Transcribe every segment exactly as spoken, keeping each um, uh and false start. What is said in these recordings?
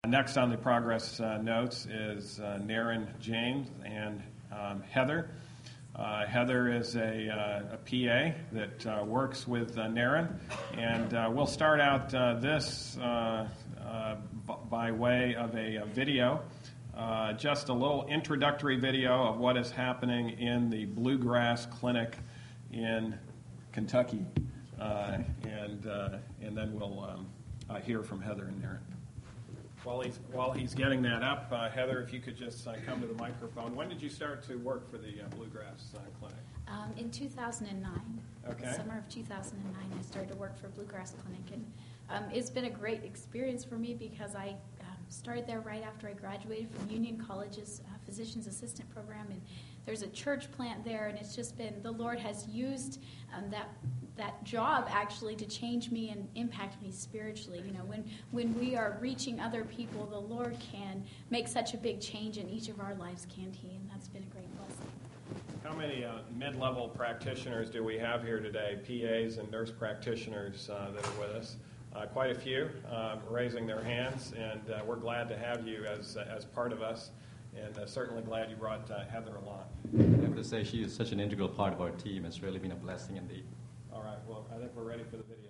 Next on the progress uh, notes is uh, Naren James and um, Heather. Uh, Heather is a, uh, a P A that uh, works with uh, Naren, and uh, we'll start out uh, this uh, uh, b- by way of a, a video, uh, just a little introductory video of what is happening in the Bluegrass Clinic in Kentucky, uh, and uh, and then we'll um, uh, hear from Heather and Naren. While he's while he's getting that up, uh, Heather, if you could just uh, come to the microphone. When did you start to work for the uh, Bluegrass uh, Clinic? Um, in two thousand nine. Okay. The summer of two thousand nine, I started to work for Bluegrass Clinic, and um, it's been a great experience for me because I um, started there right after I graduated from Union College's uh, Physician's Assistant Program, and there's a church plant there, and it's just been, the Lord has used um, that that job actually to change me and impact me spiritually. You know, when when we are reaching other people, the Lord can make such a big change in each of our lives, can't He? And that's been a great blessing. How many uh, mid-level practitioners do we have here today, P As and nurse practitioners uh, that are with us? Uh, quite a few um, raising their hands, and uh, we're glad to have you as uh, as part of us, and uh, certainly glad you brought uh, Heather along. I have to say she is such an integral part of our team. It's really been a blessing indeed. All right, well, I think we're ready for the video.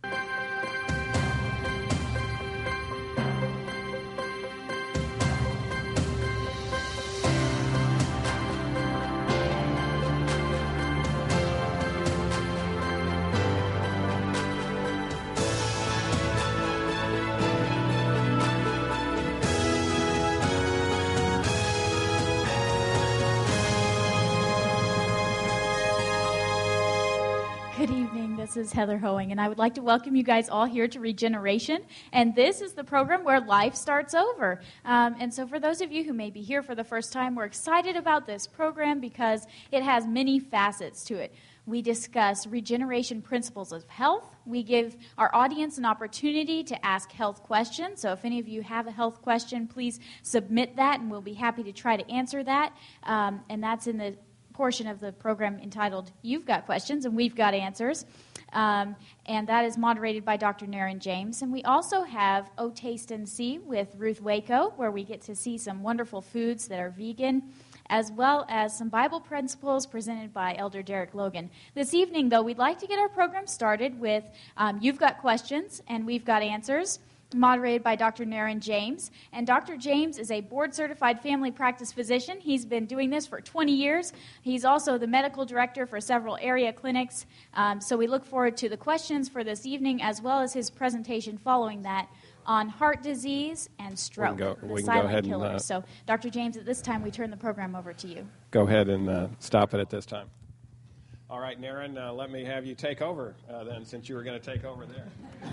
Good evening. This is Heather Hoeing, and I would like to welcome you guys all here to Regeneration. And this is the program where life starts over. Um, and so for those of you who may be here for the first time, we're excited about this program because it has many facets to it. We discuss regeneration principles of health. We give our audience an opportunity to ask health questions. So if any of you have a health question, please submit that, and we'll be happy to try to answer that. Um, and that's in the portion of the program entitled You've Got Questions and We've Got Answers. Um, and that is moderated by Doctor Naren James. And we also have O Taste and See with Ruth Waco, where we get to see some wonderful foods that are vegan, as well as some Bible principles presented by Elder Derek Logan. This evening, though, we'd like to get our program started with um, You've Got Questions and We've Got Answers, moderated by Doctor Naren James. And Doctor James is a board-certified family practice physician. He's been doing this for twenty years. He's also the medical director for several area clinics. Um, so we look forward to the questions for this evening, as well as his presentation following that on heart disease and stroke, we can go, the we can silent go ahead killers. And, uh, so, Doctor James, at this time, we turn the program over to you. Go ahead and uh, stop it at this time. All right, Naren, uh, let me have you take over uh, then, since you were going to take over there.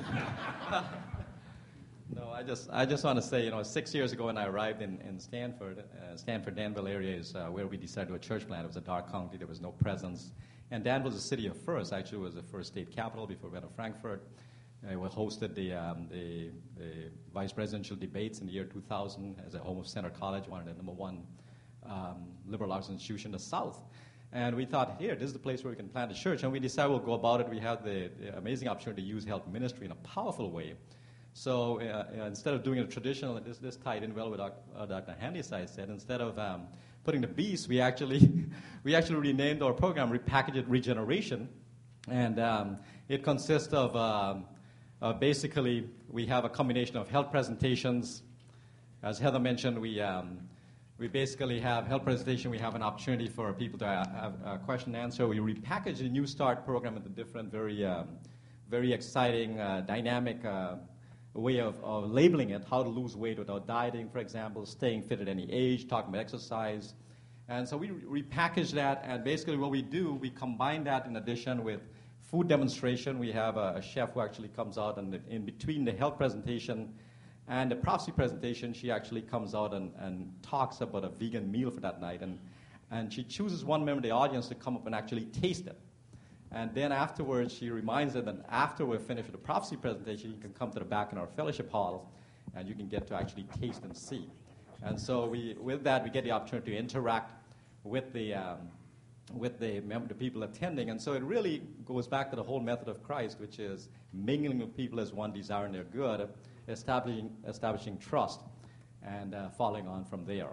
No, I just I just want to say, you know, six years ago when I arrived in, in Stanford, uh, Stanford, Danville area is uh, where we decided to do a church plant. It was a dark county. There was no presence. And Danville was a city of first. Actually, it was the first state capital before we went to Frankfurt. Uh, we hosted the, um, the, the vice presidential debates in the year two thousand as a home of Center College, one of the number one um, liberal arts institution in the South. And we thought, here, this is the place where we can plant a church. And we decided we'll go about it. We had the, the amazing opportunity to use health ministry in a powerful way. So uh, uh, instead of doing it traditional, this, this tied in well with what uh, Doctor Handyside said. Instead of um, putting the beast, we actually we actually renamed our program, repackaged it Regeneration, and um, it consists of um, uh, basically we have a combination of health presentations. As Heather mentioned, we um, we basically have health presentation. We have an opportunity for people to have a question and answer. We repackage the New Start program with a different, very um, very exciting, uh, dynamic. Uh, A way of, of labeling it, how to lose weight without dieting, for example, staying fit at any age, talking about exercise. And so we re- repackage that, and basically what we do, we combine that in addition with food demonstration. We have a, a chef who actually comes out, and in between the health presentation and the prophecy presentation, she actually comes out and, and talks about a vegan meal for that night. And, and she chooses one member of the audience to come up and actually taste it. And then afterwards, she reminds them that after we're finished with the prophecy presentation, you can come to the back in our fellowship hall, and you can get to actually taste and see. And so we, with that, we get the opportunity to interact with the um, with the, mem- the people attending. And so it really goes back to the whole method of Christ, which is mingling with people as one desiring their good, establishing establishing trust. and uh, following on from there.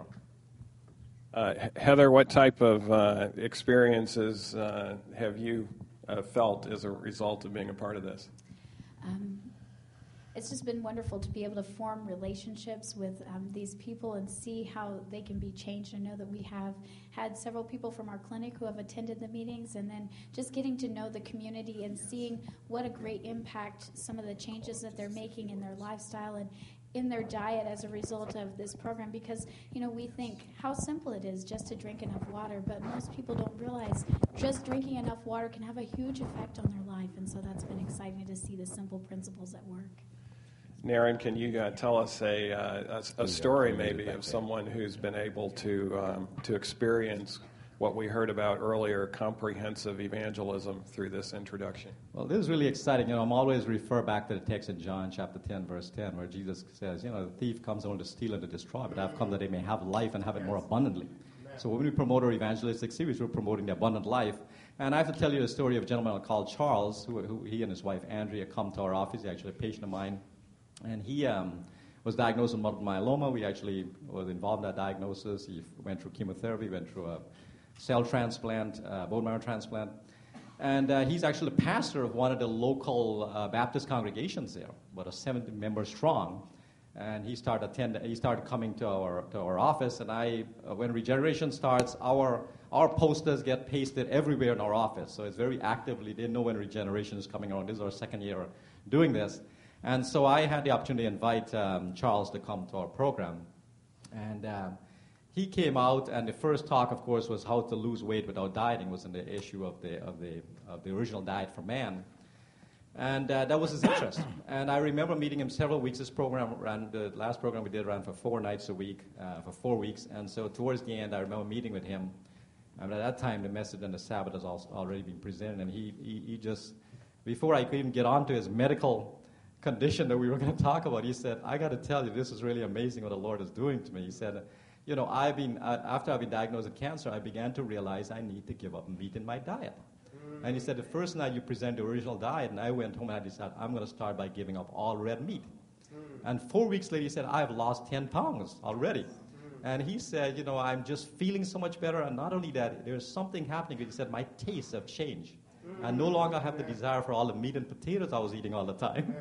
Uh, Heather, what type of uh, experiences uh, have you uh, felt as a result of being a part of this? Um, it's just been wonderful to be able to form relationships with um, these people and see how they can be changed. I know that we have had several people from our clinic who have attended the meetings, and then just getting to know the community and seeing what a great impact some of the changes that they're making in their lifestyle and in their diet as a result of this program. Because, you know, we think how simple it is just to drink enough water, but most people don't realize just drinking enough water can have a huge effect on their life, and so that's been exciting to see the simple principles at work. Naren, can you uh, tell us a, uh, a, a story maybe of someone who's been able to um, to experience what we heard about earlier, comprehensive evangelism through this introduction? Well, this is really exciting. You know, I'm always refer back to the text in John chapter ten, verse ten, where Jesus says, you know, the thief comes only to steal and to destroy, but I've come that they may have life and have it more abundantly. So when we promote our evangelistic series, we're promoting the abundant life. And I have to tell you the story of a gentleman called Charles, who, who he and his wife Andrea come to our office. He's actually a patient of mine. And he um, was diagnosed with multiple myeloma. We actually was involved in that diagnosis. He went through chemotherapy, went through a cell transplant, uh, bone marrow transplant. And uh, he's actually the pastor of one of the local uh, Baptist congregations there, about a seventy members strong. And he started attend, He started coming to our to our office. And I, uh, when Regeneration starts, our our posters get pasted everywhere in our office. So it's very actively. They know when Regeneration is coming around. This is our second year doing this. And so I had the opportunity to invite um, Charles to come to our program. And um, he came out, and the first talk, of course, was how to lose weight without dieting, was in the issue of the of the of the original diet for man. And uh, that was his interest. And I remember meeting him several weeks. This program ran, the last program we did ran for four nights a week, uh, for four weeks. And so towards the end, I remember meeting with him. And at that time, the message on the Sabbath has also already been presented. And he, he, he just, before I could even get on to his medical condition that we were going to talk about, he said, I got to tell you, this is really amazing what the Lord is doing to me. He said, you know, I've been, uh, after I've been diagnosed with cancer, I began to realize I need to give up meat in my diet. Mm. And he said, the first night you presented the original diet, and I went home and I decided, I'm going to start by giving up all red meat. Mm. And four weeks later, he said, I've lost ten pounds already. Mm. And he said, you know, I'm just feeling so much better. And not only that, there's something happening. He said, my tastes have changed. Mm. I no longer have the desire for all the meat and potatoes I was eating all the time.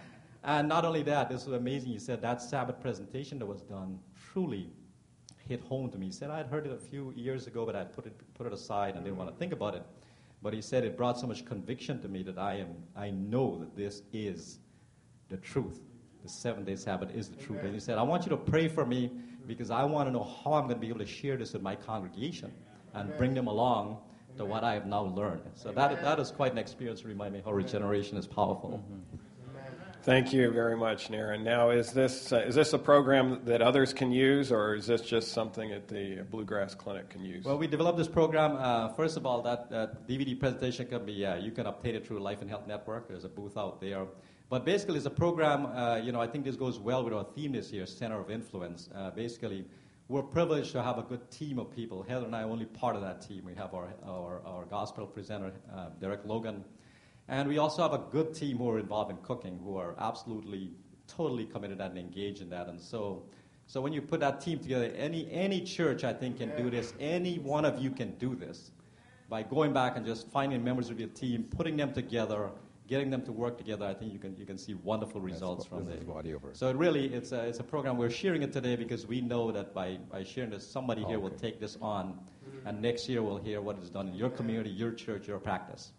And not only that, this was amazing. He said that Sabbath presentation that was done truly hit home to me. He said, I had heard it a few years ago, but I put it put it aside and didn't want to think about it. But he said it brought so much conviction to me that I am I know that this is the truth. The seven-day Sabbath is the Amen. Truth. And he said, I want you to pray for me because I want to know how I'm going to be able to share this with my congregation and Amen. Bring them along to what I have now learned. So that that is quite an experience to remind me how regeneration is powerful. Mm-hmm. Thank you very much, Naren. Now, is this uh, is this a program that others can use, or is this just something that the Bluegrass Clinic can use? Well, we developed this program. Uh, first of all, that, that D V D presentation can be uh, you can obtain it through Life and Health Network. There's a booth out there. But basically, it's a program. Uh, you know, I think this goes well with our theme this year, Center of Influence. Uh, basically, we're privileged to have a good team of people. Heather and I are only part of that team. We have our our, our gospel presenter, uh, Derek Logan. And we also have a good team who are involved in cooking, who are absolutely, totally committed and engaged in that. And so, so when you put that team together, any any church, I think, can do this. Any one of you can do this by going back and just finding members of your team, putting them together, getting them to work together. I think you can you can see wonderful results from it. So it really, it's a, it's a program. We're sharing it today because we know that by, by sharing this, somebody here will take this on, and next year we'll hear what is done in your community, your church, your practice.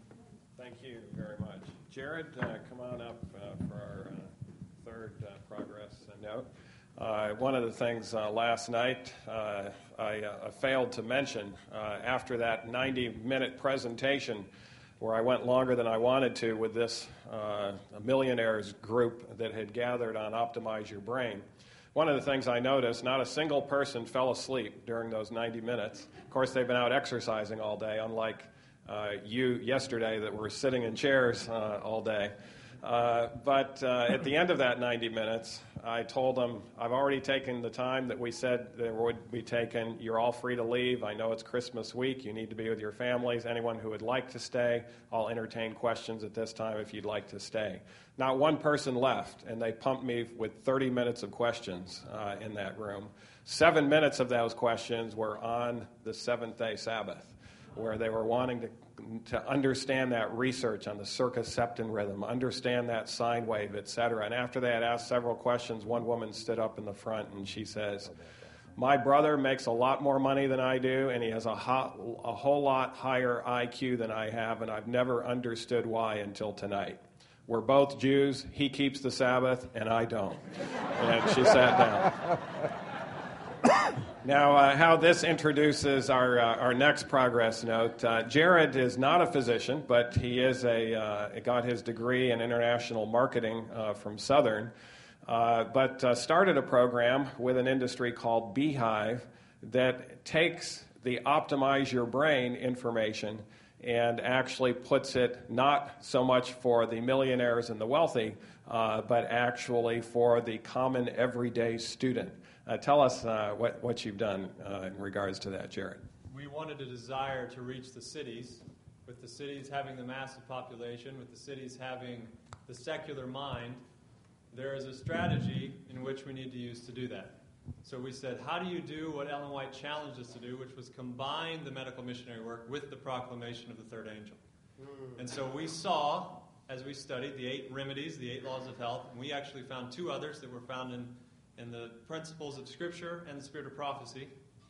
Thank you very much. Jared, uh, come on up uh, for our uh, third uh, progress note. Uh, one of the things uh, last night uh, I uh, failed to mention, uh, after that ninety-minute presentation where I went longer than I wanted to with this uh, millionaires group that had gathered on Optimize Your Brain, one of the things I noticed, not a single person fell asleep during those ninety minutes. Of course, they've been out exercising all day, unlike Uh, you yesterday that were sitting in chairs uh, all day. Uh, but uh, at the end of that ninety minutes, I told them, I've already taken the time that we said there would be taken. You're all free to leave. I know it's Christmas week. You need to be with your families. Anyone who would like to stay, I'll entertain questions at this time if you'd like to stay. Not one person left, and they pumped me with thirty minutes of questions uh, in that room. Seven minutes of those questions were on the seventh-day Sabbath, where they were wanting to to understand that research on the circumception rhythm, understand that sine wave, et cetera. And after they had asked several questions, one woman stood up in the front and she says, my brother makes a lot more money than I do, and he has a, ho- a whole lot higher I Q than I have, and I've never understood why until tonight. We're both Jews. He keeps the Sabbath, and I don't. And she sat down. Now, uh, how this introduces our uh, our next progress note. Uh, Jared is not a physician, but he is a uh, got his degree in international marketing uh, from Southern, uh, but uh, started a program with an industry called Beehive that takes the optimize your brain information and actually puts it not so much for the millionaires and the wealthy, uh, but actually for the common everyday student. Uh, tell us uh, what, what you've done uh, in regards to that, Jared. We wanted a desire to reach the cities, with the cities having the massive population, with the cities having the secular mind. There is a strategy in which we need to use to do that. So we said, how do you do what Ellen White challenged us to do, which was combine the medical missionary work with the proclamation of the third angel? Mm. And so we saw, as we studied, the eight remedies, the eight laws of health, and we actually found two others that were found in in the principles of Scripture and the spirit of prophecy.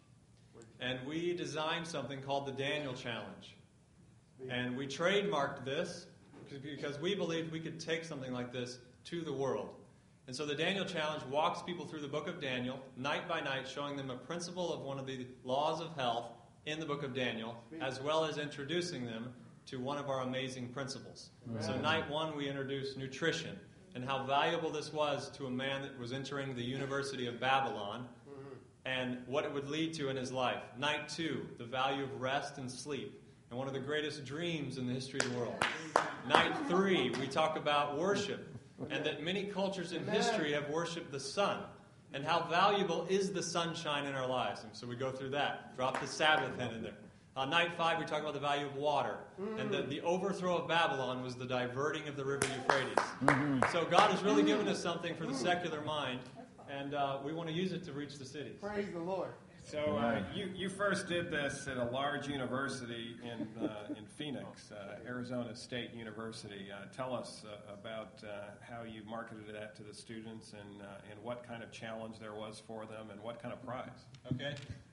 And we designed something called the Daniel Challenge. And we trademarked this because we believed we could take something like this to the world. And so the Daniel Challenge walks people through the book of Daniel, night by night, showing them a principle of one of the laws of health in the book of Daniel, as well as introducing them to one of our amazing principles. Amen. So night one, we introduced nutrition, and how valuable this was to a man that was entering the University of Babylon, and what it would lead to in his life. Night two, the value of rest and sleep, and one of the greatest dreams in the history of the world. Night three, we talk about worship, and that many cultures in history have worshipped the sun, and how valuable is the sunshine in our lives. And so we go through that. Drop the Sabbath in, in there. Uh, night five, we talk about the value of water, and that the overthrow of Babylon was the diverting of the river Euphrates. Mm-hmm. So God has really given us something for the secular mind, and uh, we want to use it to reach the cities. Praise the Lord. So uh, you, you first did this at a large university in uh, in Phoenix, uh, Arizona State University. Uh, tell us uh, about uh, how you marketed that to the students, and uh, and what kind of challenge there was for them, and what kind of prize. Okay.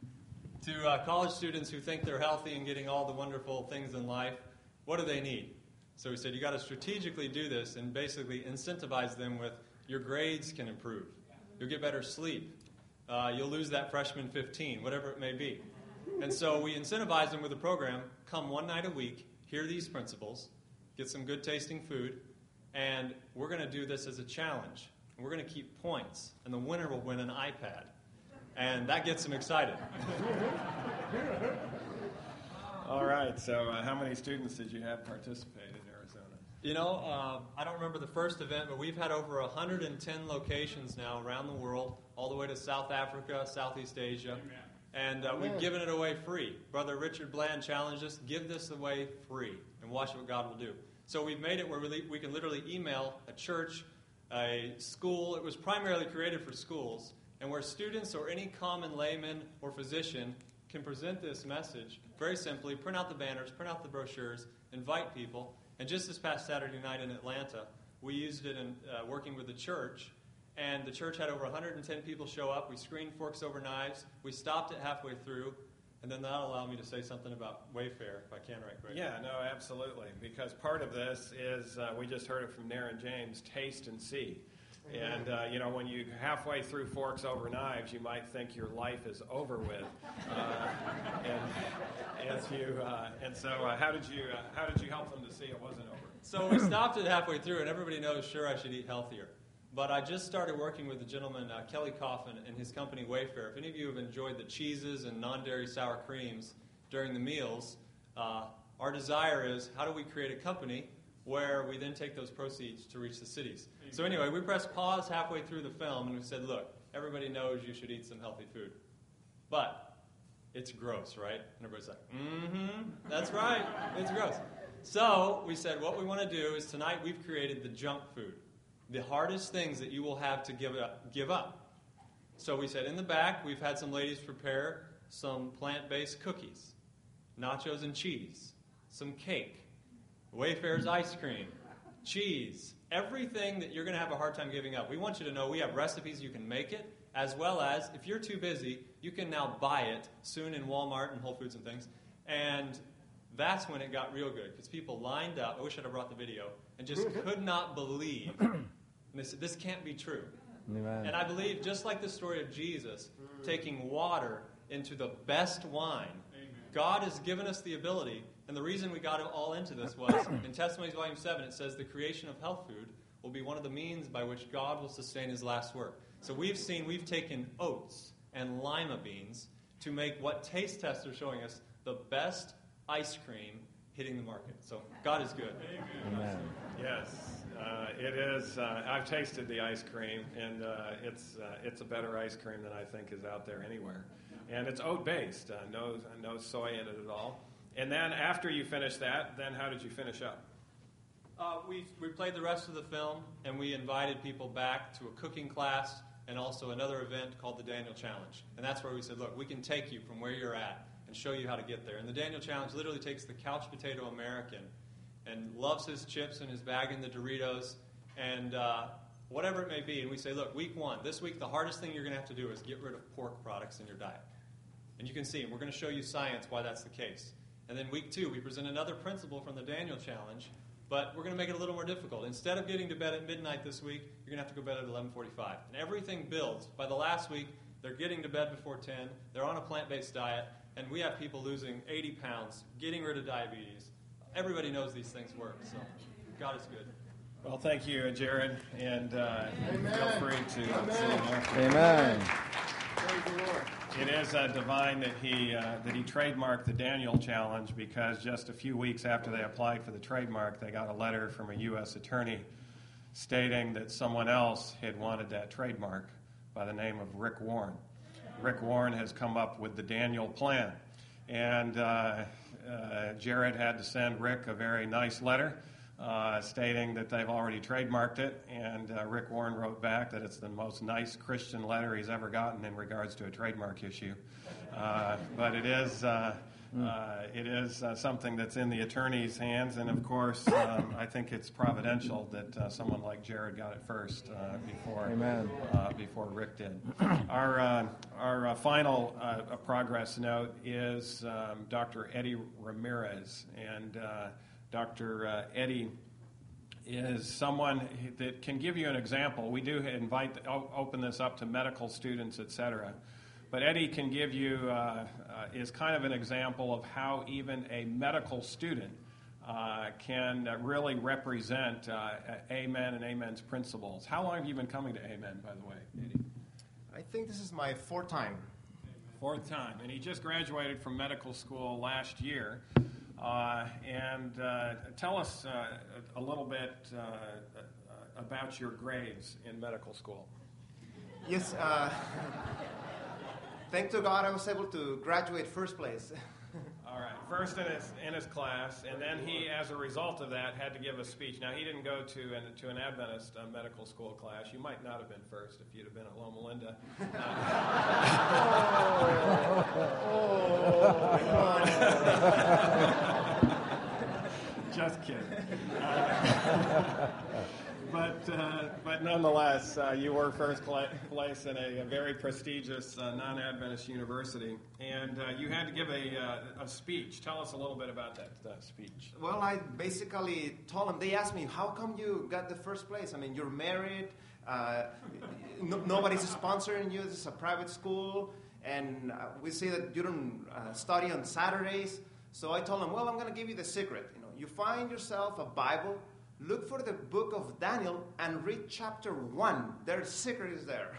To uh, college students who think they're healthy and getting all the wonderful things in life, what do they need? So we said, you got to strategically do this and basically incentivize them with your grades can improve. You'll get better sleep. Uh, you'll lose that freshman fifteen, whatever it may be. And so we incentivize them with a program, come one night a week, hear these principles, get some good tasting food, and we're going to do this as a challenge. And we're going to keep points, and the winner will win an iPad. And that gets them excited. All right, so uh, how many students did you have participate in Arizona? You know, uh, I don't remember the first event, but we've had over one hundred ten locations now around the world, all the way to South Africa, Southeast Asia. Amen. And uh, we've given it away free. Brother Richard Bland challenged us, give this away free, and watch what God will do. So we've made it where we, we can literally email a church, a school. It was primarily created for schools, and where students or any common layman or physician can present this message very simply, print out the banners, print out the brochures, invite people. And just this past Saturday night in Atlanta, we used it in uh, working with the church, and the church had over one hundred ten people show up. We screened Forks Over Knives. We stopped it halfway through, and then that'll allow me to say something about Wayfair, if I can right quick. Yeah, no, absolutely, because part of this is, uh, we just heard it from Naren James, taste and see. And, uh, you know, when you halfway through Forks Over Knives, you might think your life is over with. Uh, and, and, you, uh, and so uh, how did you uh, how did you help them to see it wasn't over? So we stopped it halfway through, and everybody knows, sure, I should eat healthier. But I just started working with the gentleman, uh, Kelly Coffin, and his company Wayfair. If any of you have enjoyed the cheeses and non-dairy sour creams during the meals, uh, our desire is, how do we create a company where we then take those proceeds to reach the cities. So anyway, we pressed pause halfway through the film, and we said, look, everybody knows you should eat some healthy food. But it's gross, right? And everybody's like, mm-hmm, that's right, it's gross. So we said, what we want to do is tonight we've created the junk food, the hardest things that you will have to give up. Give up. So we said, in the back, we've had some ladies prepare some plant-based cookies, nachos and cheese, some cake, Wayfarer's ice cream, cheese, everything that you're going to have a hard time giving up. We want you to know we have recipes you can make it, as well as, if you're too busy, you can now buy it soon in Walmart and Whole Foods and things. And that's when it got real good, because people lined up, I wish I'd have brought the video, and just could not believe. And they said, this can't be true. Amen. And I believe, just like the story of Jesus, taking water into the best wine, Amen. God has given us the ability. And the reason we got all into this was, in Testimonies Volume seven, it says the creation of health food will be one of the means by which God will sustain his last work. So we've seen, we've taken oats and lima beans to make what taste tests are showing us the best ice cream hitting the market. So God is good. Amen. Yes, uh, it is. Uh, I've tasted the ice cream, and uh, it's uh, it's a better ice cream than I think is out there anywhere. And it's oat-based, uh, no, no soy in it at all. And then after you finished that, then how did you finish up? Uh, we, we played the rest of the film, and we invited people back to a cooking class and also another event called the Daniel Challenge. And that's where we said, look, we can take you from where you're at and show you how to get there. And the Daniel Challenge literally takes the couch potato American and loves his chips and his bag in the Doritos and uh, whatever it may be. And we say, look, week one, this week the hardest thing you're going to have to do is get rid of pork products in your diet. And you can see, and we're going to show you science why that's the case. And then week two, we present another principle from the Daniel Challenge, but we're going to make it a little more difficult. Instead of getting to bed at midnight this week, you're going to have to go to bed at eleven forty-five. And everything builds. By the last week, they're getting to bed before ten. They're on a plant-based diet. And we have people losing eighty pounds, getting rid of diabetes. Everybody knows these things work. So God is good. Well, thank you, Jared. And uh, feel free to Amen. sit after. Amen. Praise the Lord. It is uh, divine that he uh, that he trademarked the Daniel Challenge, because just a few weeks after they applied for the trademark, they got a letter from a U S attorney stating that someone else had wanted that trademark by the name of Rick Warren. Rick Warren has come up with the Daniel plan, and uh, uh, Jared had to send Rick a very nice letter uh, stating that they've already trademarked it, and uh, Rick Warren wrote back that it's the most nice Christian letter he's ever gotten in regards to a trademark issue. Uh, but it is uh, uh, it is uh, something that's in the attorney's hands, and of course, um, I think it's providential that uh, someone like Jared got it first uh, before Amen. Uh, before Rick did. Our uh, our uh, final uh, progress note is um, Doctor Eddie Ramirez, and uh, Doctor Uh, Eddie is someone that can give you an example. We do invite, open this up to medical students, et cetera. But Eddie can give you, uh, uh, is kind of an example of how even a medical student uh, can uh, really represent uh, Amen and Amen's principles. How long have you been coming to Amen, by the way, Eddie? I think this is my fourth time. Fourth time. And he just graduated from medical school last year. Uh, and uh, tell us uh, a little bit uh, about your grades in medical school. Yes, uh, thank to God I was able to graduate first place. All right, first in his in his class, and then he, as a result of that, had to give a speech. Now, he didn't go to an to an Adventist uh, medical school class. You might not have been first if you'd have been at Loma Linda. Just kidding. Uh, but uh, but nonetheless, uh, you were first cla- place in a, a very prestigious uh, non-Adventist university, and uh, you had to give a uh, a speech. Tell us a little bit about that uh, speech. Well, I basically told them, they asked me, how come you got the first place? I mean, you're married, uh, no, nobody's sponsoring you, this is a private school, and uh, we say that you don't uh, study on Saturdays. So I told them, well, I'm going to give you the secret. You know, you find yourself a Bible, look for the book of Daniel, and read chapter one. Their secret is there.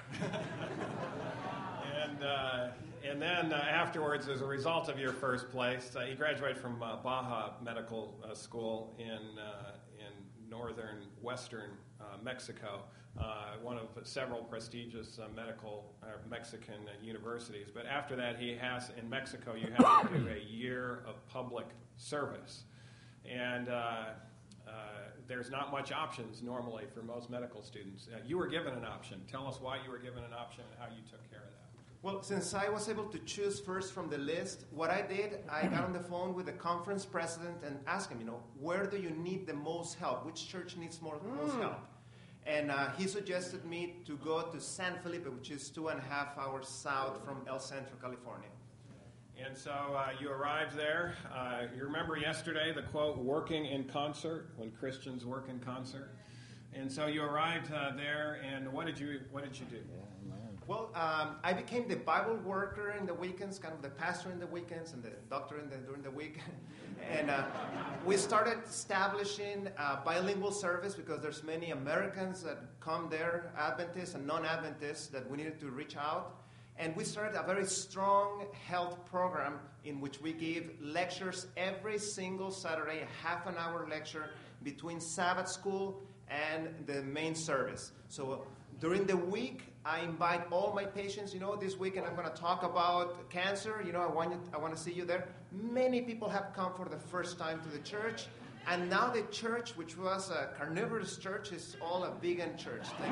and uh, and then uh, afterwards, as a result of your first place, uh, he graduated from uh, Baja Medical uh, School in uh, in northern western uh, Mexico, uh, one of several prestigious uh, medical uh, Mexican uh, universities. But after that, he has, in Mexico, you have to do a year of public service. And uh, uh, there's not much options normally for most medical students. Uh, you were given an option. Tell us why you were given an option and how you took care of that. Well, since I was able to choose first from the list, what I did, I got on the phone with the conference president and asked him, you know, where do you need the most help? Which church needs more mm. most help? And uh, he suggested me to go to San Felipe, which is two and a half hours south from El Centro, California. And so uh, you arrived there. Uh, you remember yesterday the quote, working in concert, when Christians work in concert. And so you arrived uh, there, and what did you what did you do? Well, um, I became the Bible worker in the weekends, kind of the pastor in the weekends, and the doctor in the, during the week. and uh, we started establishing uh, bilingual service because there's many Americans that come there, Adventists and non-Adventists, that we needed to reach out. And we started a very strong health program in which we give lectures every single Saturday, a half an hour lecture between Sabbath school and the main service. So during the week, I invite all my patients. You know, this weekend I'm going to talk about cancer. You know, I want you, I want to see you there. Many people have come for the first time to the church. And now the church, which was a carnivorous church, is all a vegan church. Thank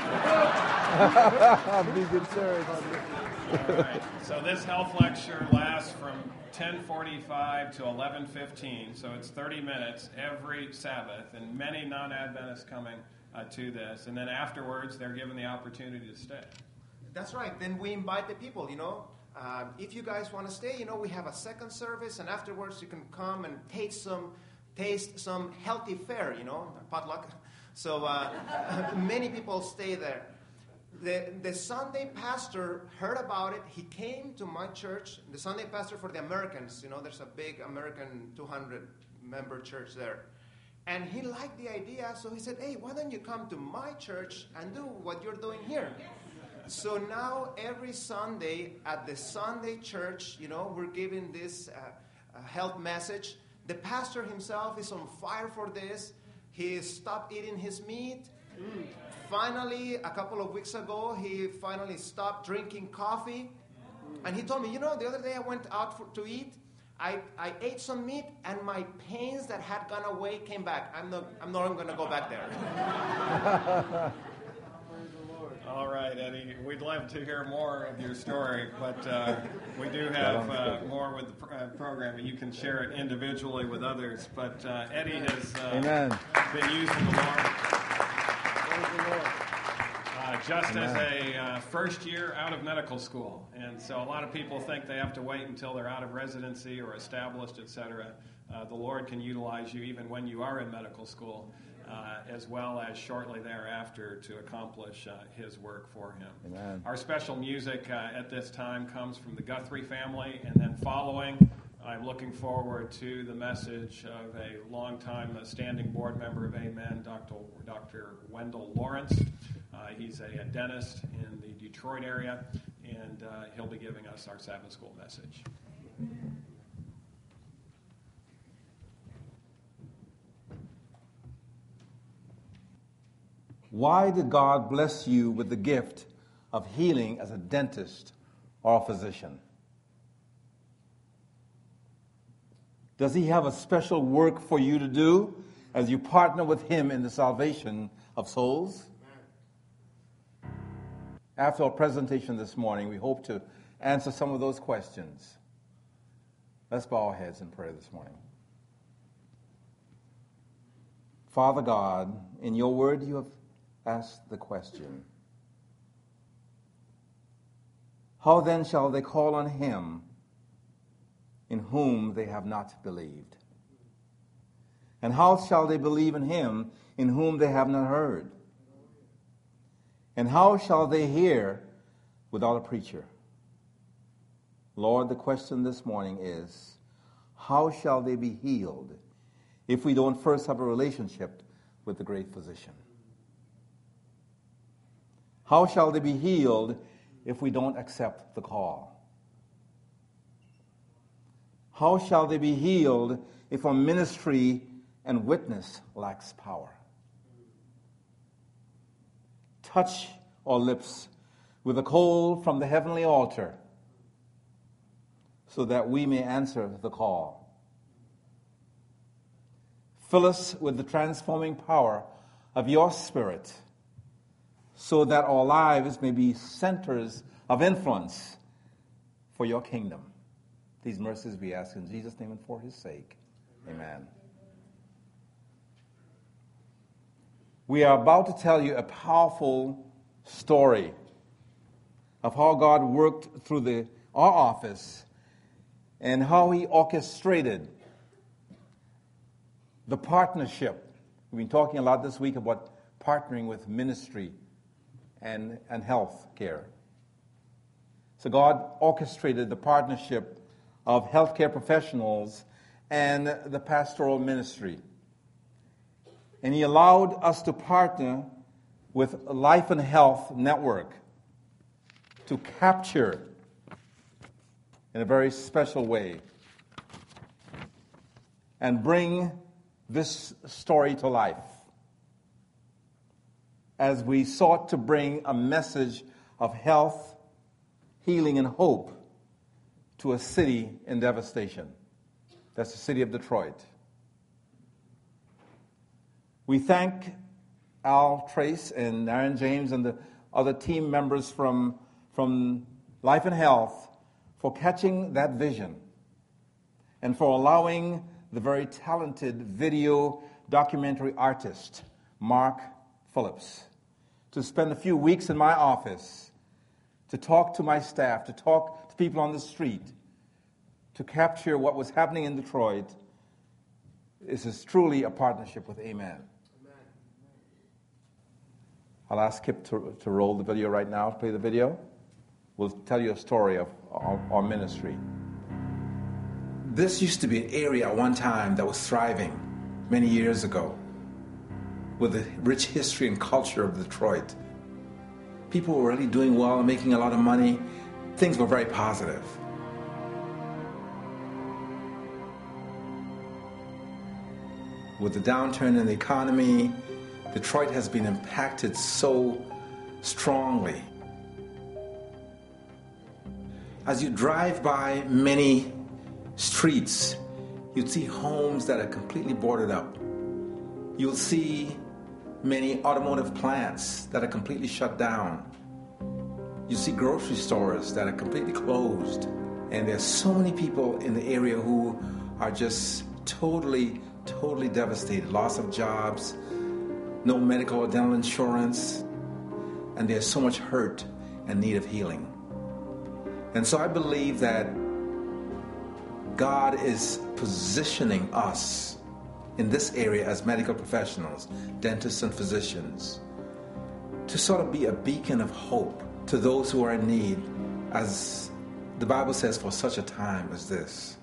you. Vegan church. All right. So this health lecture lasts from ten forty-five to eleven fifteen. So it's thirty minutes every Sabbath, and many non-Adventists coming uh, to this. And then afterwards, they're given the opportunity to stay. That's right. Then we invite the people, you know. Uh, if you guys want to stay, you know, we have a second service, and afterwards you can come and taste some taste some healthy fare, you know, potluck. So uh, many people stay there. The, the Sunday pastor heard about it. He came to my church, the Sunday pastor for the Americans. You know, there's a big American two hundred member church there. And he liked the idea, so he said, hey, why don't you come to my church and do what you're doing here? So now every Sunday at the Sunday church, you know, we're giving this uh, uh, health message. The pastor himself is on fire for this. He stopped eating his meat. Mm. Finally, a couple of weeks ago, he finally stopped drinking coffee. Mm. And he told me, you know, the other day I went out for, to eat. I, I ate some meat, and my pains that had gone away came back. I'm not, I'm not going to go back there. All right, Eddie. We'd love to hear more of your story, but uh, we do have uh, more with the pr- uh, program, and you can share it individually with others. But uh, Eddie has uh, been using the Lord, uh, just Amen. as a uh, first year out of medical school. And so a lot of people think they have to wait until they're out of residency or established, et cetera. Uh, the Lord can utilize you even when you are in medical school. Uh, as well as shortly thereafter to accomplish uh, his work for him. Amen. Our special music uh, at this time comes from the Guthrie family, and then following, I'm looking forward to the message of a longtime uh, standing board member of Amen, Doctor Doctor Wendell Lawrence. Uh, he's a, a dentist in the Detroit area, and uh, he'll be giving us our Sabbath school message. Why did God bless you with the gift of healing as a dentist or a physician? Does he have a special work for you to do as you partner with him in the salvation of souls? After our presentation this morning, we hope to answer some of those questions. Let's bow our heads in prayer this morning. Father God, in your word you have asked the question, how then shall they call on him in whom they have not believed? And how shall they believe in him in whom they have not heard? And how shall they hear without a preacher? Lord, the question this morning is, how shall they be healed if we don't first have a relationship with the great physician? How shall they be healed if we don't accept the call? How shall they be healed if our ministry and witness lacks power? touch our lips with a coal from the heavenly altar so that we may answer the call. Fill us with the transforming power of your Spirit so that our lives may be centers of influence for your kingdom. These mercies we ask in Jesus' name and for his sake. Amen. We are about to tell you a powerful story of how God worked through the, our office and how he orchestrated the partnership. We've been talking a lot this week about partnering with ministry and, and health care. So God orchestrated the partnership of healthcare professionals and the pastoral ministry. And he allowed us to partner with Life and Health Network to capture in a very special way and bring this story to life as we sought to bring a message of health, healing, and hope to a city in devastation. That's the city of Detroit. We thank Al Trace and Aaron James and the other team members from, from Life and Health for catching that vision and for allowing the very talented video documentary artist, Mark Phillips, to spend a few weeks in my office to talk to my staff, to talk to people on the street, to capture what was happening in Detroit. This is truly a partnership with Amen. I'll ask Kip to, to roll the video right now, play the video. We'll tell you a story of our, our ministry. This used to be an area at one time that was thriving many years ago with the rich history and culture of Detroit. People were really doing well and making a lot of money. Things were very positive. With the downturn in the economy, Detroit has been impacted so strongly. As you drive by many streets, you'd see homes that are completely boarded up. You'll see many automotive plants that are completely shut down. You see grocery stores that are completely closed. And there's so many people in the area who are just totally, totally devastated. Loss of jobs, no medical or dental insurance, and there's so much hurt and need of healing. And so I believe that God is positioning us in this area as medical professionals, dentists and physicians, to sort of be a beacon of hope to those who are in need, as the Bible says, for such a time as this.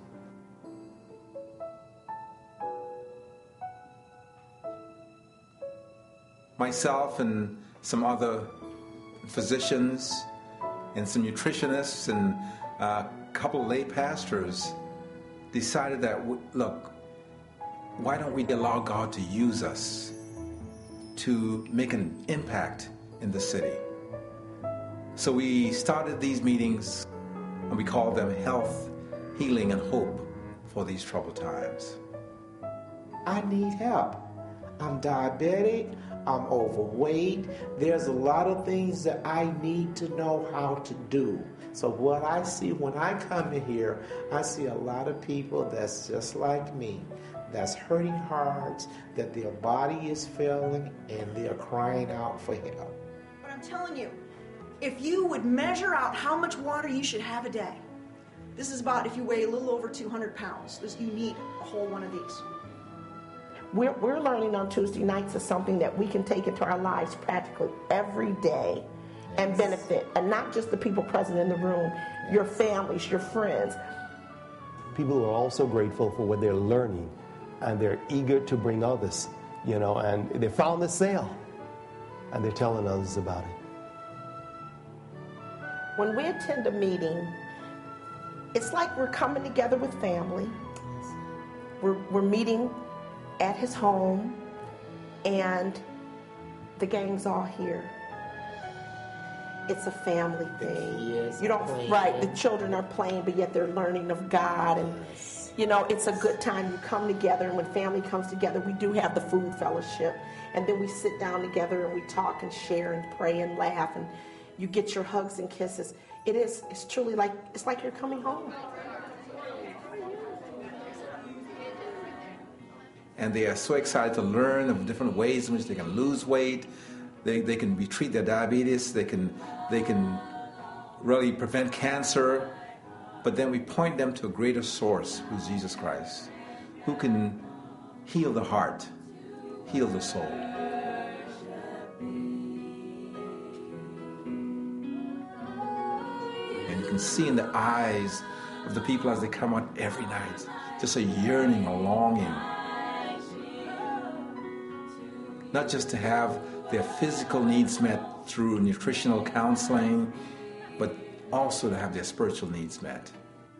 Myself and some other physicians and some nutritionists and a couple of lay pastors decided that, look, why don't we allow God to use us to make an impact in the city? So we started these meetings, and we called them Health, Healing, and Hope for these troubled times. I need help. I'm diabetic. I'm overweight. There's a lot of things that I need to know how to do. So what I see when I come in here, I see a lot of people that's just like me, that's hurting hard, that their body is failing, and they're crying out for help. But I'm telling you, if you would measure out how much water you should have a day, this is about if you weigh a little over two hundred pounds, this, you need a whole one of these. We're, we're learning on Tuesday nights is something that we can take into our lives practically every day and benefit, and not just the people present in the room, your families, your friends. People are also grateful for what they're learning, and they're eager to bring others, you know, and they found the sale, and they're telling others about it. When we attend a meeting, it's like we're coming together with family. We're, we're meeting at his home, and the gang's all here. it's a family thing. kids You don't, are playing. right, the children are playing, but yet they're learning of God. And, you know, it's a good time. You come together, and when family comes together, we do have the food fellowship. And then we sit down together and we talk and share and pray and laugh. And you get your hugs and kisses. It is, it's truly like, it's like you're coming home. And they are so excited to learn of different ways in which they can lose weight. They, they can treat their diabetes. They can, they can really prevent cancer. But then we point them to a greater source, who's Jesus Christ, who can heal the heart, heal the soul. And you can see in the eyes of the people as they come out every night, just a yearning, a longing. Not just to have their physical needs met through nutritional counseling, but also to have their spiritual needs met.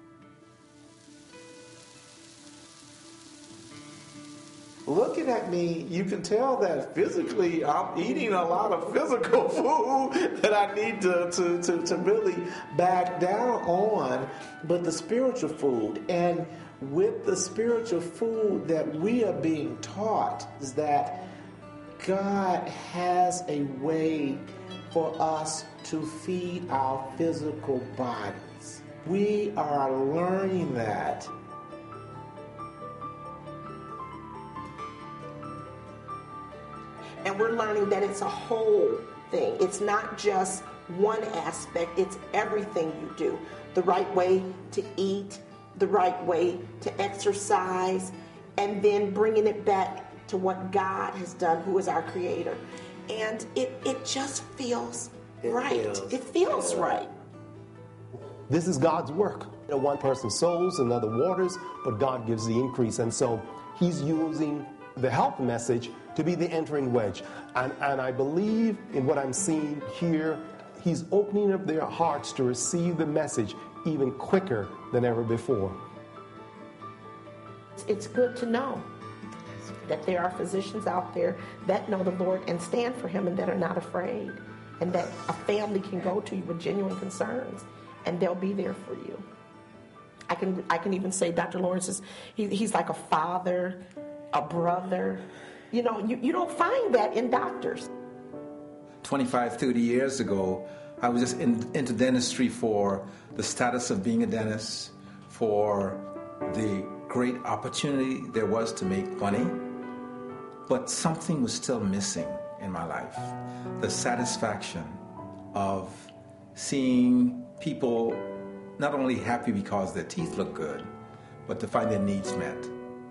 Looking at me, you can tell that physically I'm eating a lot of physical food that I need to, to, to, to really back down on, but the spiritual food. And with the spiritual food that we are being taught is that God has a way for us to feed our physical bodies. We are learning that. And we're learning that it's a whole thing. It's not just one aspect, it's everything you do. The right way to eat, the right way to exercise, and then bringing it back to what God has done, who is our creator. And it, it just feels It right. feels- it feels right. This is God's work. You know, one person sows, another waters, but God gives the increase. And so he's using the health message to be the entering wedge. And, and I believe in what I'm seeing here, he's opening up their hearts to receive the message even quicker than ever before. It's good to know that there are physicians out there that know the Lord and stand for him and that are not afraid. And that a family can go to you with genuine concerns and they'll be there for you. I can I can even say Doctor Lawrence is, he, he's like a father, a brother. You know, you, you don't find that in doctors. twenty-five, thirty years ago, I was just in, into dentistry for the status of being a dentist, for the great opportunity there was to make money. But something was still missing in my life. The satisfaction of seeing people not only happy because their teeth look good, but to find their needs met.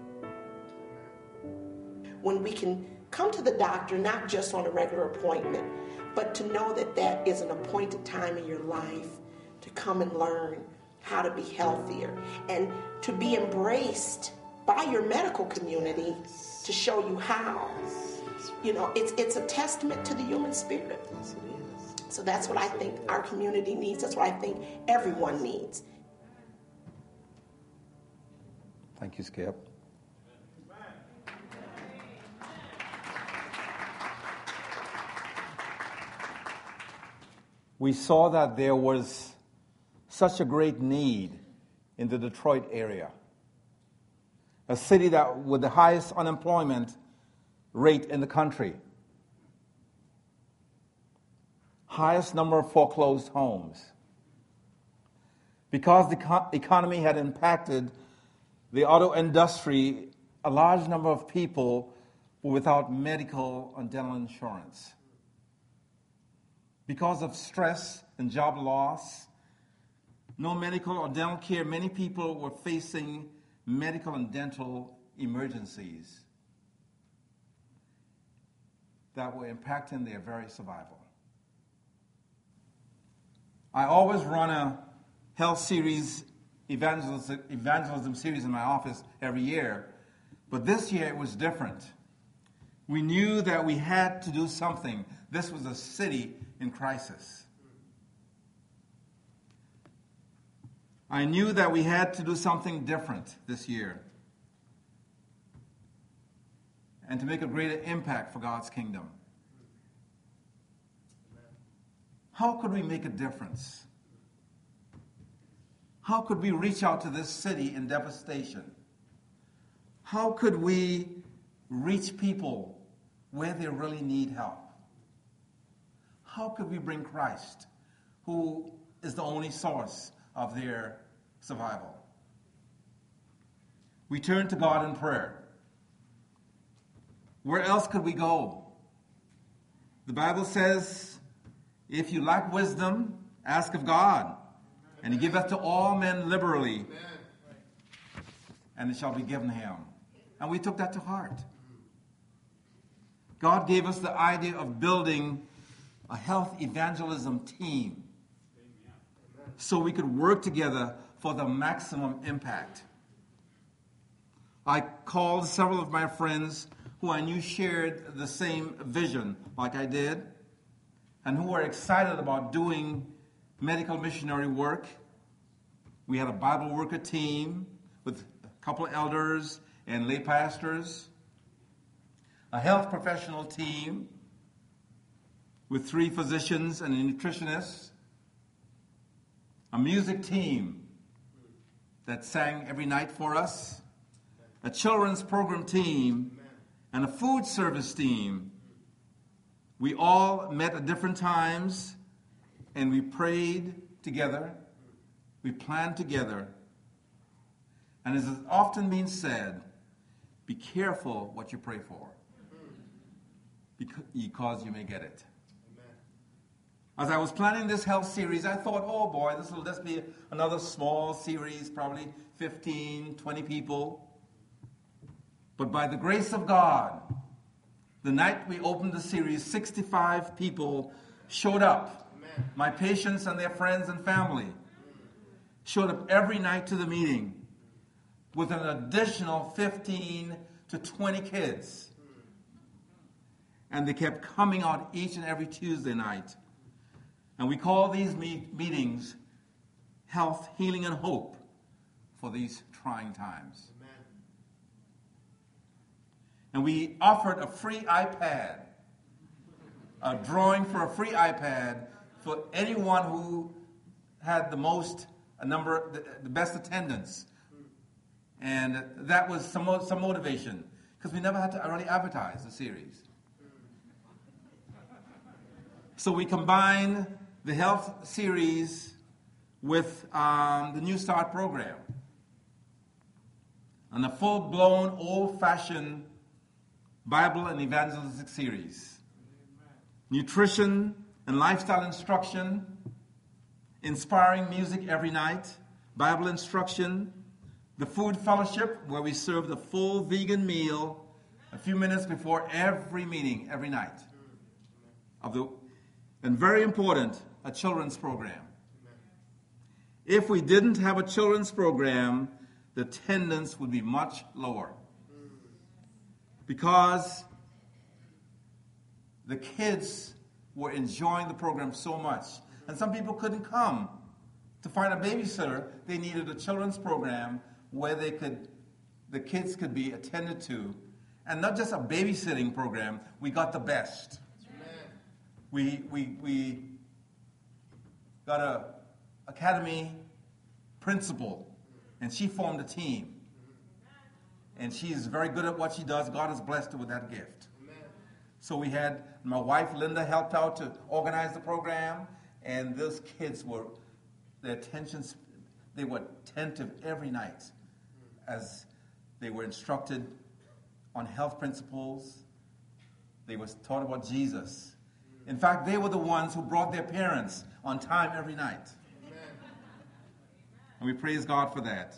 When we can come to the doctor, not just on a regular appointment, but to know that that is an appointed time in your life to come and learn how to be healthier and to be embraced by your medical community to show you how. You know, it's it's a testament to the human spirit. So that's what I think our community needs. That's what I think everyone needs. Thank you, Skip. We saw that there was such a great need in the Detroit area, a city that with the highest unemployment rate in the country, highest number of foreclosed homes. Because the co- economy had impacted the auto industry, a large number of people were without medical and dental insurance. Because of stress and job loss, no medical or dental care, many people were facing medical and dental emergencies that were impacting their very survival. I always run a health series, evangelism, evangelism series in my office every year, but this year it was different. We knew that we had to do something. This was a city in crisis. I knew that we had to do something different this year and to make a greater impact for God's kingdom. how could we make a difference? How could we reach out to this city in devastation? How could we reach people where they really need help? How could we bring Christ, who is the only source of their survival? We turn to God in prayer. Where else could we go? The Bible says, if you lack wisdom, ask of God, and he giveth to all men liberally, and it shall be given him. And we took that to heart. God gave us the idea of building a health evangelism team so we could work together for the maximum impact. I called several of my friends who I knew shared the same vision like I did, and who were excited about doing medical missionary work. We had a Bible worker team with a couple of elders and lay pastors, a health professional team with three physicians and a nutritionist, a music team that sang every night for us, a children's program team, and a food service team. We all met at different times, and we prayed together. We planned together. And as has often been said, be careful what you pray for, because you may get it. As I was planning this health series, I thought, oh boy, this will just be another small series, probably fifteen, twenty people. But by the grace of God, the night we opened the series, sixty-five people showed up. Amen. My patients and their friends and family showed up every night to the meeting with an additional fifteen to twenty kids. And they kept coming out each and every Tuesday night. And we call these meet- meetings Health, Healing, and Hope for these trying times. Amen. And we offered a free iPad, a drawing for a free iPad for anyone who had the most, a number, the, the best attendance. And that was some, some motivation, because we never had to really advertise the series. So we combined the health series with um, the New Start program, and a full-blown, old-fashioned Bible and evangelistic series. Nutrition and lifestyle instruction, inspiring music every night, Bible instruction, the food fellowship where we served a full vegan meal a few minutes before every meeting, every night. Of the, and very important, a children's program. If we didn't have a children's program, the attendance would be much lower, because the kids were enjoying the program so much. And some people couldn't come to find a babysitter. They needed a children's program where they could, the kids could be attended to. And not just a babysitting program, we got the best. We, we, we got a academy principal, and she formed a team. And she is very good at what she does. God has blessed her with that gift. Amen. So we had, my wife Linda helped out to organize the program, and those kids were, their attention, they were attentive every night as they were instructed on health principles. They were taught about Jesus. In fact, they were the ones who brought their parents on time every night. Amen. And we praise God for that.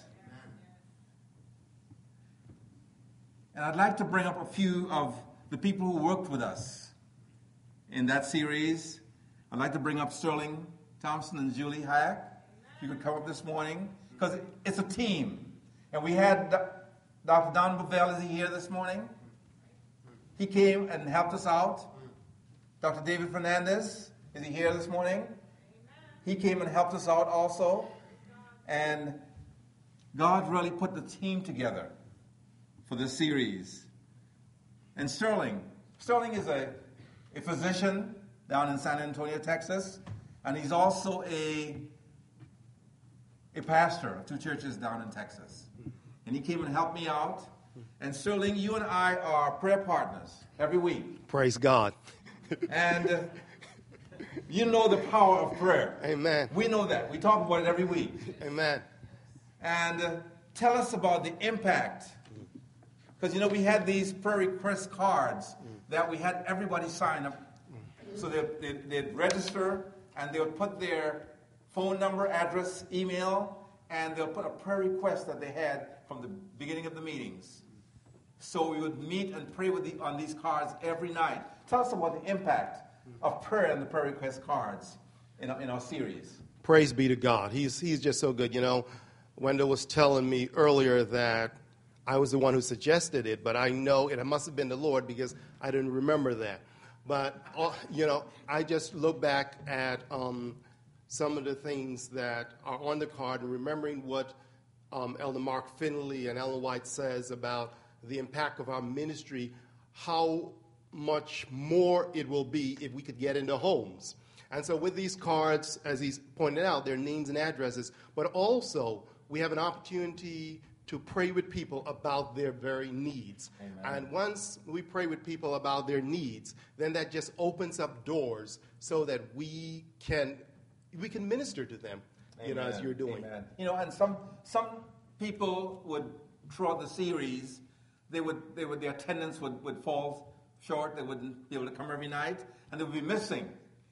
And I'd like to bring up a few of the people who worked with us in that series. I'd like to bring up Sterling Thompson and Julie Hayek. You could come up this morning, because it's a team. And we had Doctor Don Bovell, is he here this morning? He came and helped us out. Doctor David Fernandez, is he here this morning? He came and helped us out also. And God really put the team together for this series. And Sterling, Sterling is a, a physician down in San Antonio, Texas. And he's also a, a pastor of two churches down in Texas. And he came and helped me out. And Sterling, you and I are prayer partners every week. Praise God. And uh, you know the power of prayer. Amen. We know that. We talk about it every week. Amen. And uh, tell us about the impact. Because, you know, we had these prayer request cards that we had everybody sign up. So they'd, they'd, they'd register, and they would put their phone number, address, email, and they'll put a prayer request that they had from the beginning of the meetings. So we would meet and pray with the, on these cards every night. Tell us about the impact of prayer and the prayer request cards in our, in our series. Praise be to God. He's, he's just so good. You know, Wendell was telling me earlier that I was the one who suggested it, but I know it must have been the Lord because I didn't remember that. But, uh, you know, I just look back at um, some of the things that are on the card and remembering what um, Elder Mark Finley and Ellen White says about the impact of our ministry, how much more it will be if we could get into homes. And so with these cards, as he's pointed out, their names and addresses, but also we have an opportunity to pray with people about their very needs. Amen. And once we pray with people about their needs, then that just opens up doors so that we can we can minister to them, Amen. You know, as you're doing. Amen. You know, and some some people would, throughout the series, they would they would their attendance would, would fall short. They wouldn't be able to come every night, and they would be missing.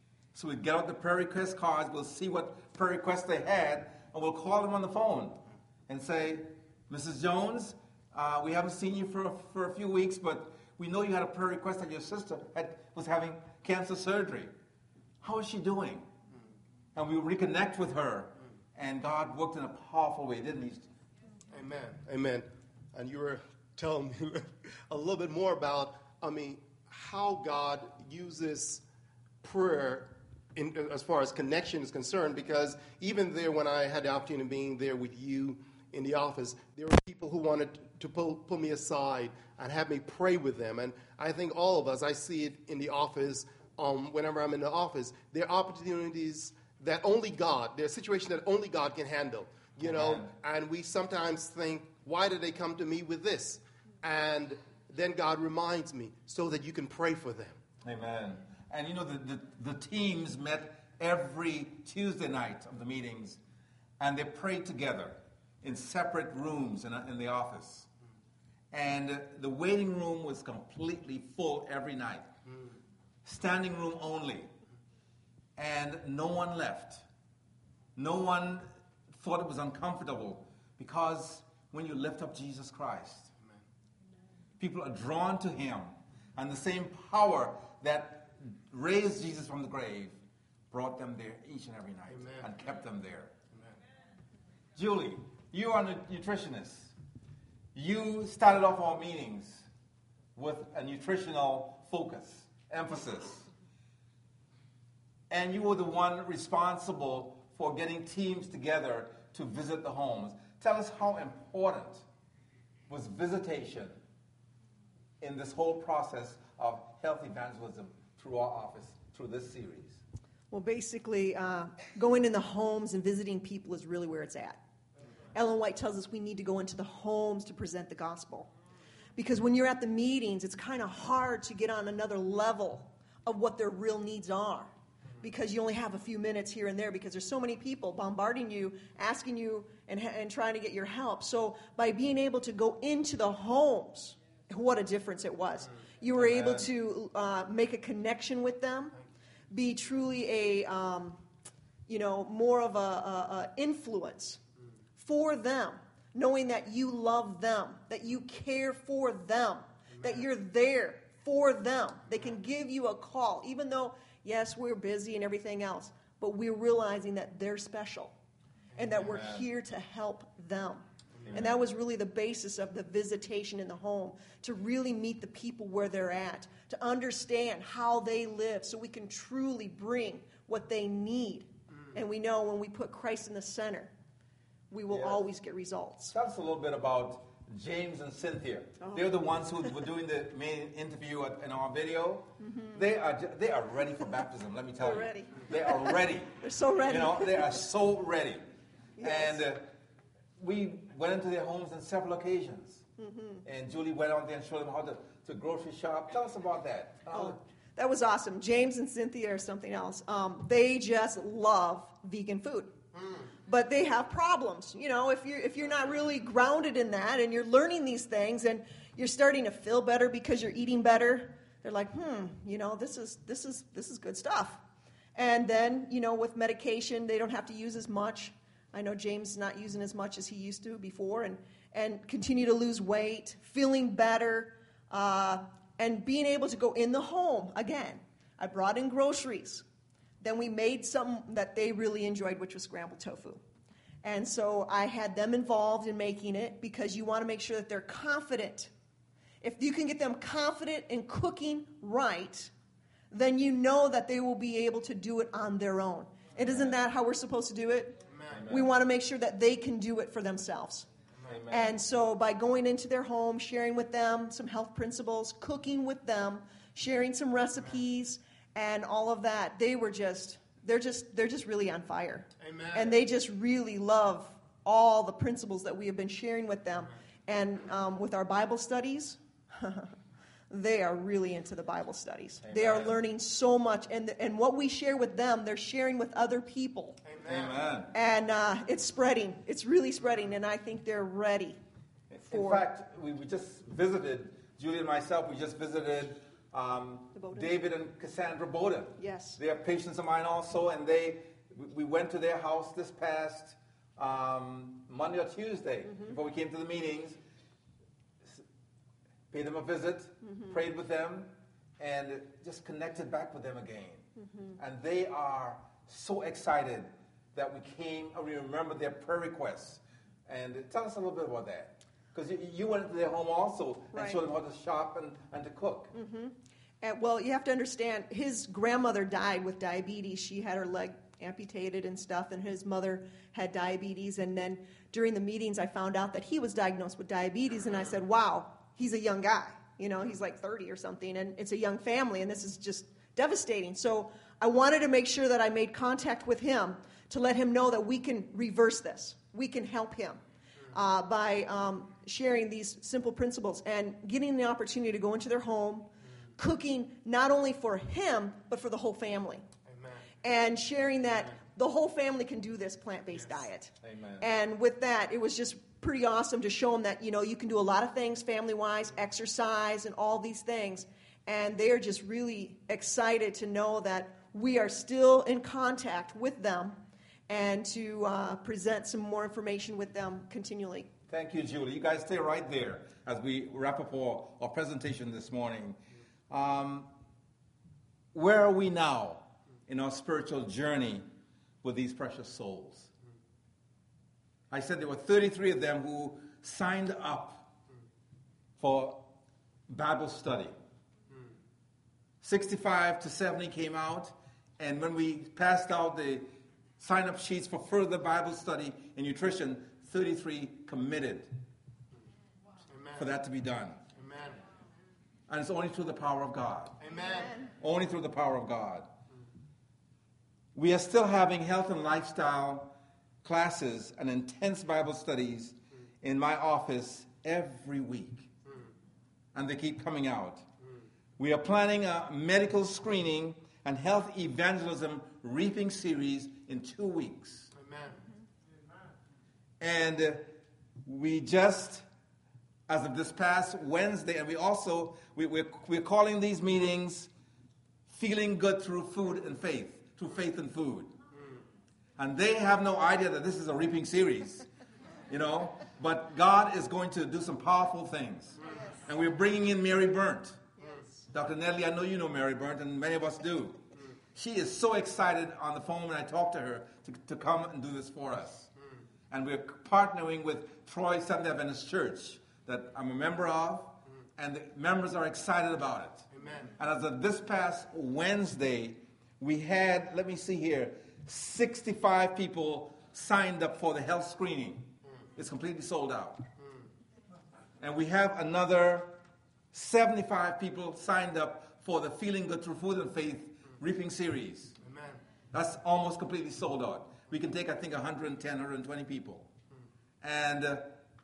So we'd get out the prayer request cards. We'll see what prayer requests they had, and we'll call them on the phone and say, Missus Jones, uh, we haven't seen you for, for a few weeks, but we know you had a prayer request that your sister had, was having cancer surgery. How is she doing? And we reconnect with her, and God worked in a powerful way, didn't he? Amen. Amen. And you were telling me a little bit more about, I mean, how God uses prayer in, as far as connection is concerned, because even there when I had the opportunity of being there with you in the office, there were people who wanted to pull, pull me aside and have me pray with them. And I think all of us, I see it in the office, um, whenever I'm in the office, there are opportunities that only God, there are situations that only God can handle, you know, Amen. And we sometimes think, why did they come to me with this? And then God reminds me so that you can pray for them. Amen. And you know, the, the, the teams met every Tuesday night of the meetings, and they prayed together in separate rooms in, in the office. And the waiting room was completely full every night. Mm. Standing room only. And no one left. No one thought it was uncomfortable, because when you lift up Jesus Christ, Amen. People are drawn to him. And the same power that raised Jesus from the grave brought them there each and every night. Amen. And kept them there. Amen. Julie, you are a nutritionist. You started off our meetings with a nutritional focus, emphasis. And you were the one responsible for getting teams together to visit the homes. Tell us how important was visitation in this whole process of health evangelism through our office, through this series. Well, basically, uh, going in the homes and visiting people is really where it's at. Ellen White tells us we need to go into the homes to present the gospel. Because when you're at the meetings, it's kind of hard to get on another level of what their real needs are. Because you only have a few minutes here and there, because there's so many people bombarding you, asking you, and, and trying to get your help. So by being able to go into the homes, what a difference it was. You were able to uh, make a connection with them, be truly a, um, you know, more of a, a, a influence for them, knowing that you love them, that you care for them, that you're there for them. They can give you a call, even though, yes, we're busy and everything else, but we're realizing that they're special and that we're here to help them. And that was really the basis of the visitation in the home, to really meet the people where they're at, to understand how they live so we can truly bring what they need. And we know when we put Christ in the center, we will yes. always get results. Tell us a little bit about James and Cynthia. Oh. They're the ones who were doing the main interview at, in our video. Mm-hmm. They are ju- they are ready for baptism. Let me tell They're you, ready. they are ready. They're so ready. You know, they are so ready. Yes. And uh, we went into their homes on several occasions. Mm-hmm. And Julie went out there and showed them how to, to grocery shop. Tell us about that. Oh, that was awesome. James and Cynthia are something else. Um, they just love vegan food. Mm. But they have problems. You know, if you're, if you're not really grounded in that and you're learning these things and you're starting to feel better because you're eating better, they're like, hmm, you know, this is, this is, this is good stuff. And then, you know, with medication, they don't have to use as much. I know James is not using as much as he used to before, and, and continue to lose weight, feeling better, uh, and being able to go in the home again. I brought in groceries. Then we made something that they really enjoyed, which was scrambled tofu. And so I had them involved in making it because you want to make sure that they're confident. If you can get them confident in cooking right, then you know that they will be able to do it on their own. And isn't that how we're supposed to do it? Amen. We want to make sure that they can do it for themselves. Amen. And so by going into their home, sharing with them some health principles, cooking with them, sharing some recipes, and all of that, they were just, they're just, they're just really on fire. Amen. And they just really love all the principles that we have been sharing with them. And um, with our Bible studies, they are really into the Bible studies. Amen. They are learning so much. And, the, and what we share with them, they're sharing with other people. Amen. And uh, it's spreading. It's really spreading. And I think they're ready. For In fact, we, we just visited, Julie and myself, we just visited um, David and Cassandra Bowden. Yes. They are patients of mine also. And they, we went to their house this past um, Monday or Tuesday mm-hmm. before we came to the meetings. Paid them a visit, mm-hmm. prayed with them, and just connected back with them again. Mm-hmm. And they are so excited that we came and we remember their prayer requests. And tell us a little bit about that. Because you, you went into their home also and right. showed them how to shop and, and to cook. Mm-hmm. And, well, you have to understand, his grandmother died with diabetes. She had her leg amputated and stuff, and his mother had diabetes. And then during the meetings, I found out that he was diagnosed with diabetes, and I said, wow, he's a young guy. You know, he's like thirty or something, and it's a young family, and this is just devastating. So I wanted to make sure that I made contact with him to let him know that we can reverse this. We can help him uh, by um, sharing these simple principles and getting the opportunity to go into their home, cooking not only for him, but for the whole family. Amen. And sharing that Amen. The whole family can do this plant-based yes. diet. Amen. And with that, it was just pretty awesome to show them that, you know, you can do a lot of things family-wise, exercise, and all these things. And they're just really excited to know that we are still in contact with them and to uh, present some more information with them continually. Thank you, Julie. You guys stay right there as we wrap up our, our presentation this morning. Um, where are we now in our spiritual journey with these precious souls? I said there were thirty-three of them who signed up for Bible study. sixty-five to seventy came out, and when we passed out the sign-up sheets for further Bible study and nutrition, thirty-three committed Amen. For that to be done. Amen. And it's only through the power of God. Amen. Only through the power of God. We are still having health and lifestyle classes and intense Bible studies in my office every week. And they keep coming out. We are planning a medical screening and health evangelism reaping series in two weeks. Amen. And uh, we just, as of this past Wednesday, and we also, we, we're, we're calling these meetings Feeling Good Through Food and Faith, through faith and food. And they have no idea that this is a reaping series, you know. But God is going to do some powerful things. Yes. And we're bringing in Mary Burnt. Yes. Doctor Nellie, I know you know Mary Burnt, and many of us do. Mm. She is so excited on the phone when I talk to her to, to come and do this for us. Mm. And we're partnering with Troy Seventh-day Adventist Church that I'm a member of, mm. and the members are excited about it. Amen. And as of this past Wednesday, we had, let me see here, sixty-five people signed up for the health screening. Mm. It's completely sold out. Mm. And we have another seventy-five people signed up for the Feeling Good Through Food and Faith Reaping Series. Amen. That's almost completely sold out. We can take, I think, one hundred ten, one hundred twenty people. And uh,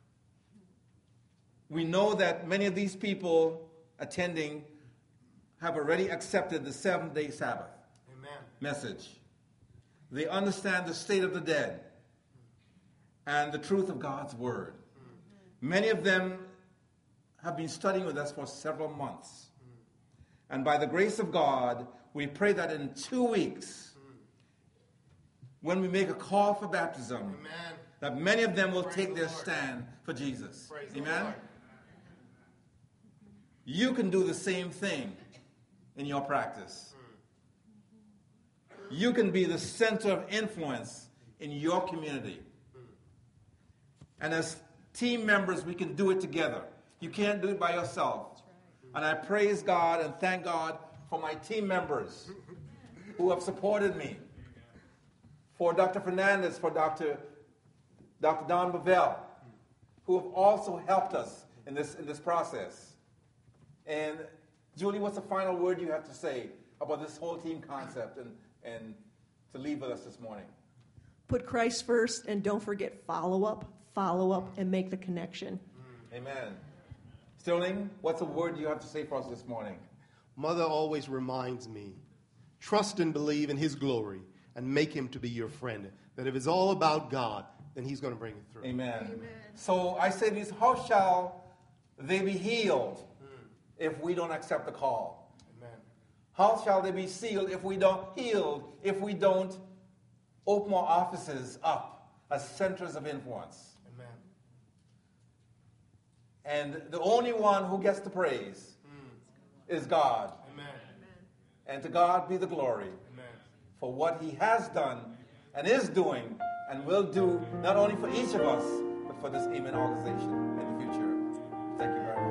we know that many of these people attending have already accepted the seventh-day Sabbath Amen. message. They understand the state of the dead and the truth of God's Word. Many of them have been studying with us for several months. And by the grace of God, we pray that in two weeks, when we make a call for baptism, Amen. that many of them will Praise take the their Lord. stand for Jesus. Praise the Amen? Lord. You can do the same thing in your practice. You can be the center of influence in your community. And as team members, we can do it together. You can't do it by yourself. And I praise God and thank God for my team members who have supported me. For Doctor Fernandez, for Doctor Doctor Don Bavell, who have also helped us in this in this process. And Julie, what's the final word you have to say about this whole team concept and, and to leave with us this morning? Put Christ first, and don't forget follow up, follow up, and make the connection. Amen. Sterling, what's a word you have to say for us this morning? Mother always reminds me, trust and believe in his glory and make him to be your friend. That if it's all about God, then he's going to bring it through. Amen. Amen. So I say this, how shall they be healed if we don't accept the call? Amen. How shall they be sealed if we don't healed, if we don't open our offices up as centers of influence? Amen. And the only one who gets the praise mm. is God. Amen. And to God be the glory Amen. For what he has done and is doing and will do, not only for each of us, but for this Amen organization in the future. Thank you very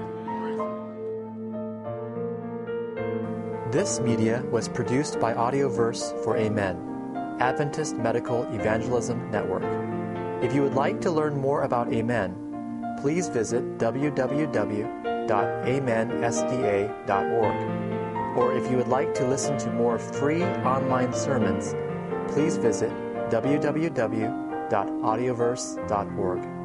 much. This media was produced by Audioverse for Amen, Adventist Medical Evangelism Network. If you would like to learn more about Amen, please visit w w w dot amen s d a dot org. Or if you would like to listen to more free online sermons, please visit w w w dot audioverse dot org.